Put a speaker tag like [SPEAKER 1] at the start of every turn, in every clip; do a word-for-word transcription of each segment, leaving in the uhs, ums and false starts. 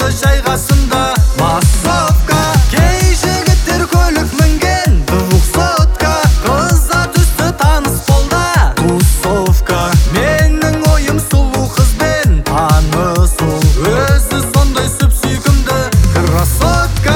[SPEAKER 1] қызы жайғасында массовка. Кей жігіттер көлік мінген двухсотка, қыза түсті таныс болда тусовка. Менің ойым сұлу қызбен танысу, өзі сондай сүп сүйкімді красотка.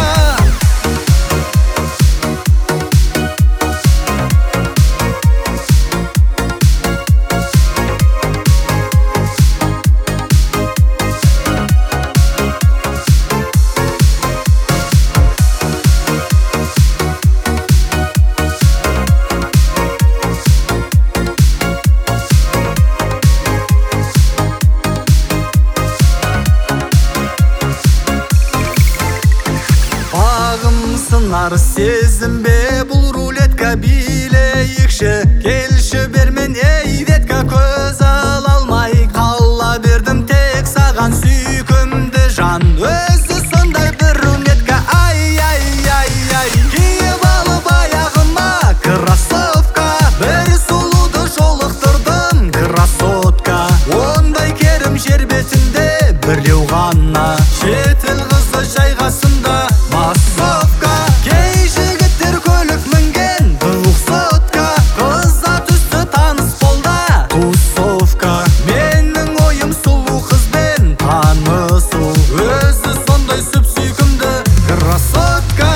[SPEAKER 1] Сынар сезімбе бұл рулетка, билейікші келші бермен ей ветка. Көз ала алмай қала бердім тек саған сүйкімді жан, өзі сондай бір рулетка. Ай ай ай ай киіп алып аяғыма кроссовка, бір сұлуды жолықтырдым красотка. Ондай керім жер бетінде біреу ғана, шетел қызы жайғасында массовка. Кей жігіттер көлік мінген двухсотка, қыза түсті таныс болда тусовка. Менің ойым сұлу қызбен танысу, өзі сондай сүп сүйкімді красотка.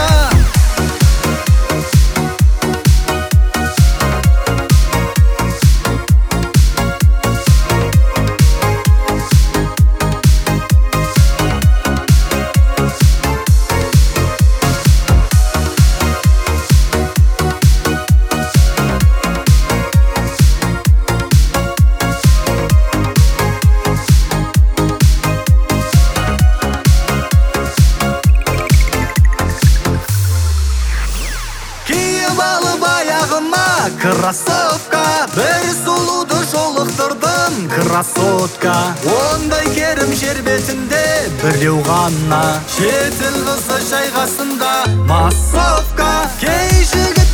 [SPEAKER 1] Киіп алып аяғыма кроссовка, бір сұлуды жолықтырдым красотка. Ондай керім жер бетінде біреу ғана, шетел қызы жайғасында массовка. Кей жігіт